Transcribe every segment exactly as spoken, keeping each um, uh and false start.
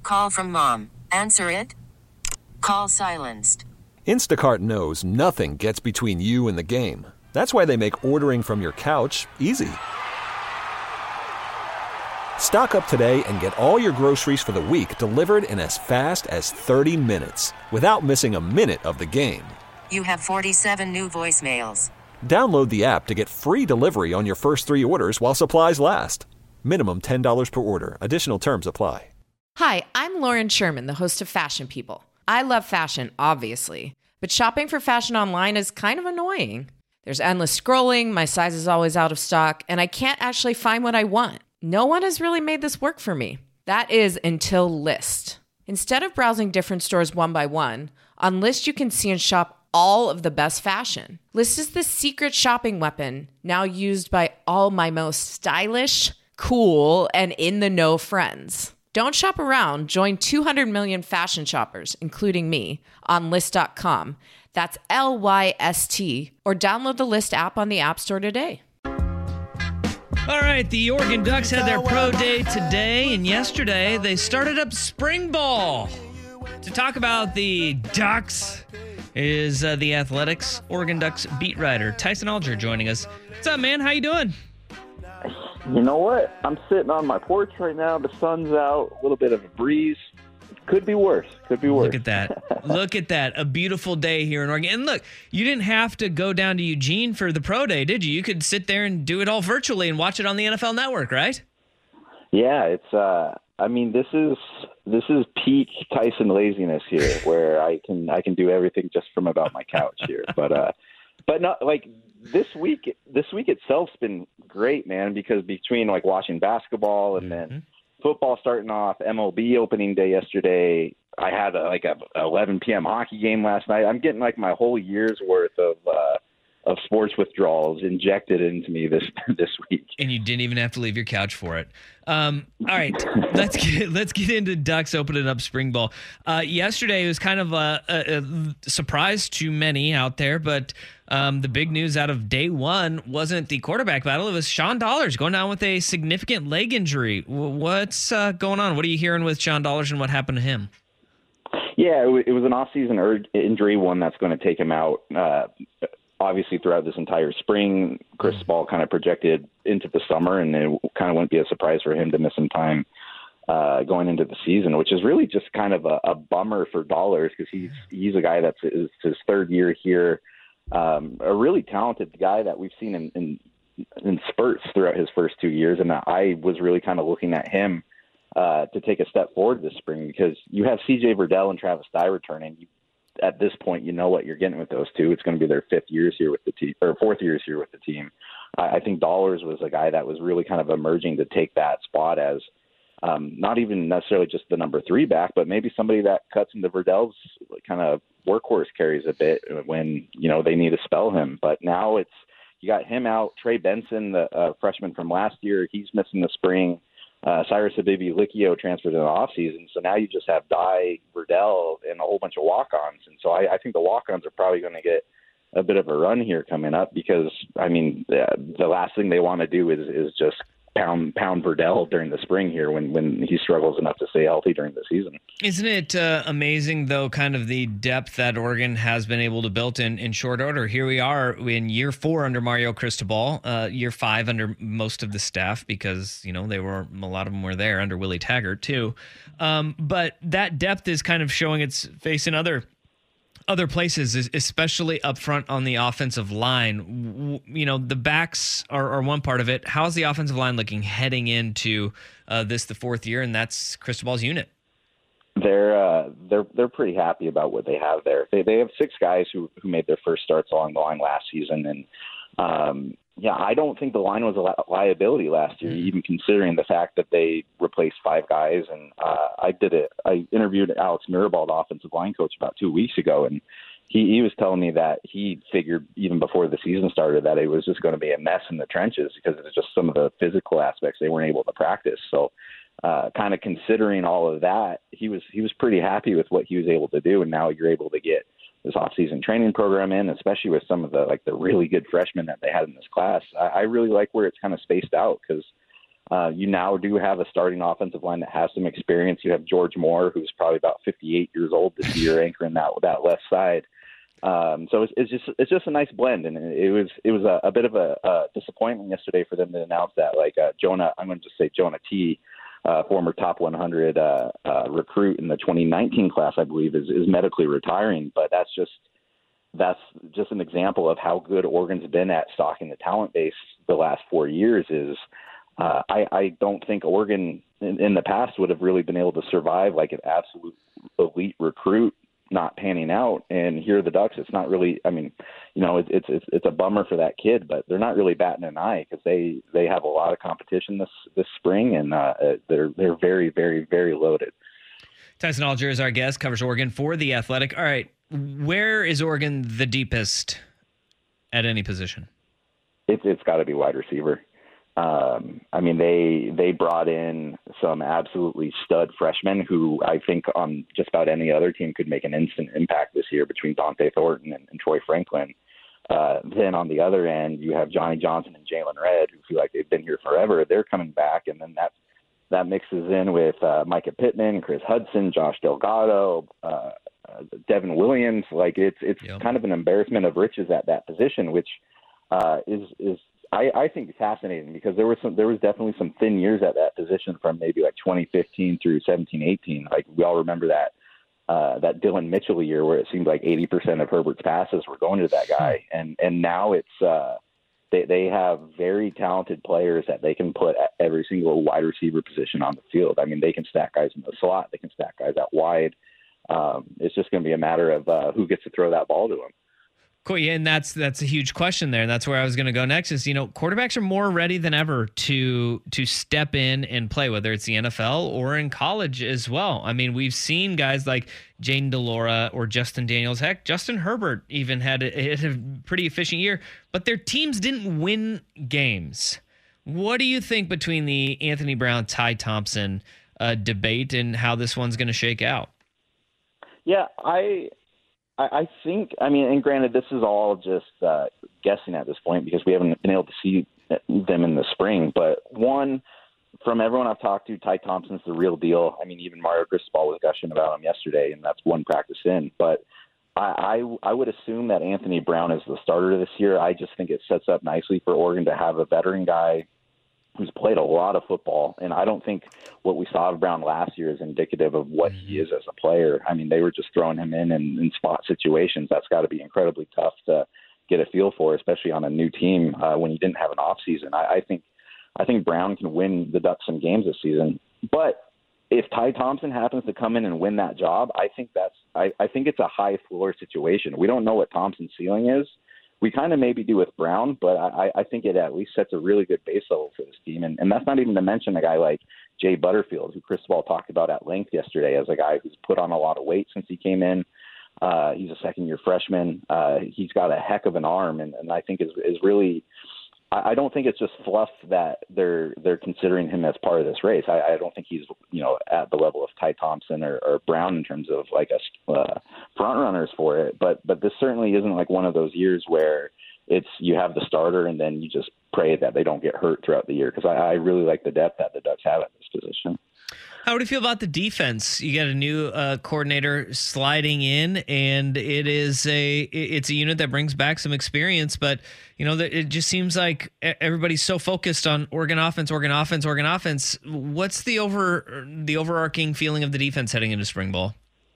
Call from mom. Answer it. Call silenced. Instacart knows nothing gets between you and the game. That's why they make ordering from your couch easy. Stock up today and get all your groceries for the week delivered in as fast as thirty minutes without missing a minute of the game. You have forty-seven new voicemails. Download the app to get free delivery on your first three orders while supplies last. Minimum ten dollars per order. Additional terms apply. Hi, I'm Lauren Sherman, the host of Fashion People. I love fashion, obviously, but shopping for fashion online is kind of annoying. There's endless scrolling, my size is always out of stock, and I can't actually find what I want. No one has really made this work for me. That is until Lyst. Instead of browsing different stores one by one, on Lyst you can see and shop all of the best fashion. Lyst is the secret shopping weapon now used by all my most stylish, cool, and in-the-know friends. Don't shop around. Join two hundred million fashion shoppers, including me, on Lyst dot com. That's L Y S T. Or download the Lyst app on the App Store today. All right, the Oregon Ducks had their pro day today, and yesterday they started up spring ball. To talk about the Ducks is uh, the Athletics Oregon Ducks beat writer Tyson Alger joining us. What's up, man? How you doing? You know what? I'm sitting on my porch right now. The sun's out, a little bit of a breeze. Could be worse. Could be worse. Look at that. Look at that. A beautiful day here in Oregon. And look, you didn't have to go down to Eugene for the pro day, did you? You could sit there and do it all virtually and watch it on the N F L Network, right? Yeah, it's uh I mean, this is this is peak Tyson laziness here, where I can I can do everything just from about my couch here. But uh but not like this week this week itself's been great, man, because between like watching basketball and Mm-hmm. then football starting off, M L B opening day yesterday, I had a, like a eleven p.m. hockey game last night. I'm getting like my whole year's worth of uh, of sports withdrawals injected into me this this week. And you didn't even have to leave your couch for it. Um, all right, let's get let's get into Ducks opening up spring ball. Uh, yesterday was kind of a, a, a surprise to many out there, but um, the big news out of day one wasn't the quarterback battle. It was Sean Dollars going down with a significant leg injury. What's uh, going on? What are you hearing with Sean Dollars and what happened to him? Yeah, it, w- it was an off-season ur- injury, one that's going to take him out. Uh, obviously, throughout this entire spring, Chris Ball kind of projected into the summer, and it kind of wouldn't be a surprise for him to miss some time uh, going into the season, which is really just kind of a, a bummer for Dollars because he's he's a guy that's it's his third year here, um, a really talented guy that we've seen in, in in spurts throughout his first two years, and I was really kind of looking at him uh, to take a step forward this spring because you have C J Verdell and Travis Dye returning. You, at this point, you know what you're getting with those two. It's going to be their fifth years here with the team, or fourth years here with the team. I, I think Dollars was a guy that was really kind of emerging to take that spot as um, not even necessarily just the number three back, but maybe somebody that cuts into Verdell's kind of workhorse carries a bit when, you know, they need to spell him. But now it's, you got him out. Trey Benson, the uh, freshman from last year, he's missing the spring. Uh, Cyrus Abibi-Likio transferred in the offseason, so now you just have Dye, Verdell, and a whole bunch of walk-ons. And so I, I think the walk-ons are probably going to get a bit of a run here coming up because, I mean, the, the last thing they want to do is, is just pound pound Verdell during the spring here when, when he struggles enough to stay healthy during the season. Isn't it uh, amazing, though, kind of the depth that Oregon has been able to build in, in short order? Here we are in year four under Mario Cristobal, uh, year five under most of the staff because, you know, they were a lot of them were there under Willie Taggart, too. Um, but that depth is kind of showing its face in other other places, especially up front on the offensive line. You know, the backs are, are one part of it. How's the offensive line looking heading into uh, this, the fourth year, and that's Cristobal's unit? They're uh, they're they're pretty happy about what they have there. They they have six guys who who made their first starts along the line last season, and um, yeah, I don't think the line was a li- liability last year, mm-hmm. even considering the fact that they replaced five guys. And uh, I did it. I interviewed Alex Mirabal, the offensive line coach, about two weeks ago, and he, he was telling me that he figured even before the season started that it was just going to be a mess in the trenches because it was just some of the physical aspects they weren't able to practice. So, uh, kind of considering all of that, he was he was pretty happy with what he was able to do, and now you're able to get this off-season training program in, especially with some of the like the really good freshmen that they had in this class. I, I really like where it's kind of spaced out because Uh, you now do have a starting offensive line that has some experience. You have George Moore, who's probably about fifty-eight years old this year, anchoring that that left side. Um, so it's, it's just it's just a nice blend, and it was it was a, a bit of a, a disappointment yesterday for them to announce that. Like uh, Jonah, I'm going to just say Jonah T, uh, former top one hundred uh, uh, recruit in the twenty nineteen class, I believe, is, is medically retiring. But that's just that's just an example of how good Oregon's been at stocking the talent base the last four years. Is uh, I, I don't think Oregon in, in the past would have really been able to survive like an absolute elite recruit not panning out. And here are the Ducks. It's not really, I mean, you know, it, it's, it's, it's a bummer for that kid, but they're not really batting an eye because they, they have a lot of competition this, this spring, and uh, they're, they're very, very, very loaded. Tyson Alger is our guest, covers Oregon for The Athletic. All right. Where is Oregon the deepest at any position? It's, it's gotta be wide receiver. Um, I mean, they they brought in some absolutely stud freshmen who I think on just about any other team could make an instant impact this year between Dante Thornton and, and Troy Franklin. Uh, then on the other end, you have Johnny Johnson and Jalen Red, who feel like they've been here forever. They're coming back, and then that that mixes in with uh, Micah Pittman, Chris Hudson, Josh Delgado, uh, uh, Devin Williams. Like it's it's yep. kind of an embarrassment of riches at that position, which uh, is is. I, I think fascinating because there was some, there was definitely some thin years at that position from maybe like twenty fifteen through seventeen, eighteen. Like we all remember that, uh, that Dylan Mitchell year where it seemed like eighty percent of Herbert's passes were going to that guy. And, and now it's, uh, they, they have very talented players that they can put at every single wide receiver position on the field. I mean, they can stack guys in the slot. They can stack guys out wide. Um, it's just going to be a matter of uh, who gets to throw that ball to them. Cool. Yeah, and that's that's a huge question there. And that's where I was going to go next is, you know, quarterbacks are more ready than ever to to step in and play, whether it's the N F L or in college as well. I mean, we've seen guys like Jaden DeLora or Justin Daniels. Heck, Justin Herbert even had a, had a pretty efficient year, but their teams didn't win games. What do you think between the Anthony Brown, Ty Thompson uh, debate and how this one's going to shake out? Yeah, I... I think, I mean, and granted, this is all just uh, guessing at this point because we haven't been able to see them in the spring. But one, from everyone I've talked to, Ty Thompson's the real deal. I mean, even Mario Cristobal was gushing about him yesterday, and that's one practice in. But I, I, I would assume that Anthony Brown is the starter this year. I just think it sets up nicely for Oregon to have a veteran guy who's played a lot of football. And I don't think what we saw of Brown last year is indicative of what he is as a player. I mean, they were just throwing him in in, in spot situations. That's got to be incredibly tough to get a feel for, especially on a new team uh, when you didn't have an off season. I, I think, I think Brown can win the Ducks some games this season, but if Ty Thompson happens to come in and win that job, I think that's, I, I think it's a high floor situation. We don't know what Thompson's ceiling is. We kind of maybe do with Brown, but I, I think it at least sets a really good base level for this team. And, and that's not even to mention a guy like Jay Butterfield, who Cristobal talked about at length yesterday as a guy who's put on a lot of weight since he came in. Uh, he's a second-year freshman. Uh, he's got a heck of an arm, and, and I think is is really – I don't think it's just fluff that they're they're considering him as part of this race. I, I don't think he's you know at the level of Ty Thompson or, or Brown in terms of like a uh, front runners for it. But but this certainly isn't like one of those years where it's you have the starter and then you just pray that they don't get hurt throughout the year, because I, I really like the depth that the Ducks have at this position. How do you feel about the defense? You got a new uh, coordinator sliding in, and it is a it's a unit that brings back some experience. But you know, it just seems like everybody's so focused on Oregon offense, Oregon offense, Oregon offense. What's the over the overarching feeling of the defense heading into spring ball?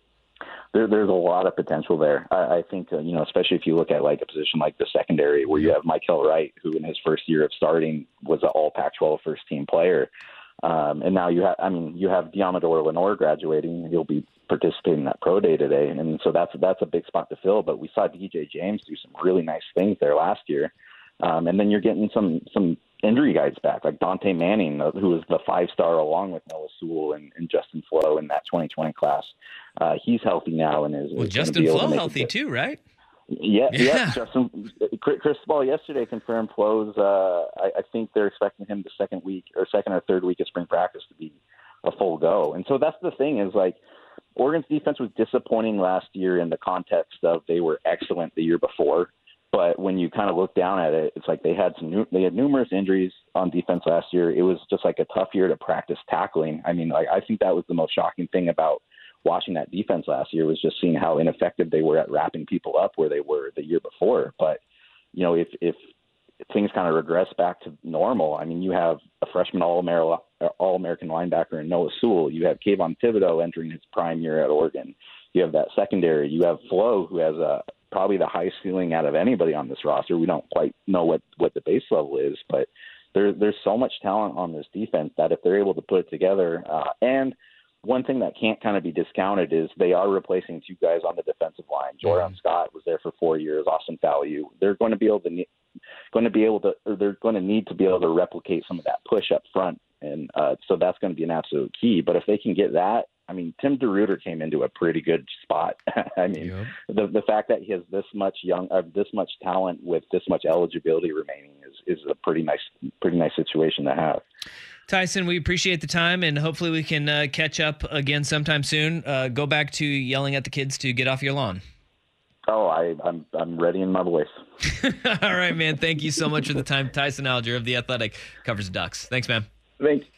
There, there's a lot of potential there. I, I think uh, you know, especially if you look at like a position like the secondary, where you have Mykel Wright, who in his first year of starting was an All Pac twelve first team player. Um, and now you have, I mean, you have Diamador Lenore graduating. He'll be participating in that pro day today. And so that's, that's a big spot to fill. But we saw D J James do some really nice things there last year. Um, and then you're getting some, some injury guys back, like Dante Manning, who was the five-star along with Noah Sewell and, and Justin Flo in that twenty twenty class. Uh, he's healthy now. And is, well, is Justin Flo healthy too, right? Yeah, yeah. yeah. Justin, Cristobal yesterday confirmed Flo's. Uh, I, I think they're expecting him the second week or second or third week of spring practice to be a full go. And so that's the thing is like Oregon's defense was disappointing last year in the context of they were excellent the year before, But when you kind of look down at it, it's like they had some new, they had numerous injuries on defense last year. It was just like a tough year to practice tackling. I mean, like I think that was the most shocking thing about watching that defense last year was just seeing how ineffective they were at wrapping people up where they were the year before. But, you know, if, if things kind of regress back to normal, I mean, you have a freshman All-American, All-American linebacker in Noah Sewell. You have Kayvon Thibodeau entering his prime year at Oregon. You have that secondary. You have Flo, who has a probably the highest ceiling out of anybody on this roster. We don't quite know what, what the base level is, but there, there's so much talent on this defense that if they're able to put it together, uh, and one thing that can't kind of be discounted is they are replacing two guys on the defensive line. Jordan mm-hmm. Scott was there for four years. Austin Falliou. They're going to be able to going to be able to, or they're going to need to be able to replicate some of that push up front, and uh, so that's going to be an absolute key. But if they can get that, I mean, Tim DeRuyter came into a pretty good spot. I mean, yep. the the fact that he has this much young, uh, this much talent with this much eligibility remaining is is a pretty nice, pretty nice situation to have. Tyson, we appreciate the time, and hopefully we can uh, catch up again sometime soon. Uh, go back to yelling at the kids to get off your lawn. Oh, I, I'm I'm ready in my voice. All right, man. Thank you so much for the time. Tyson Alger of The Athletic covers the Ducks. Thanks, man. Thanks.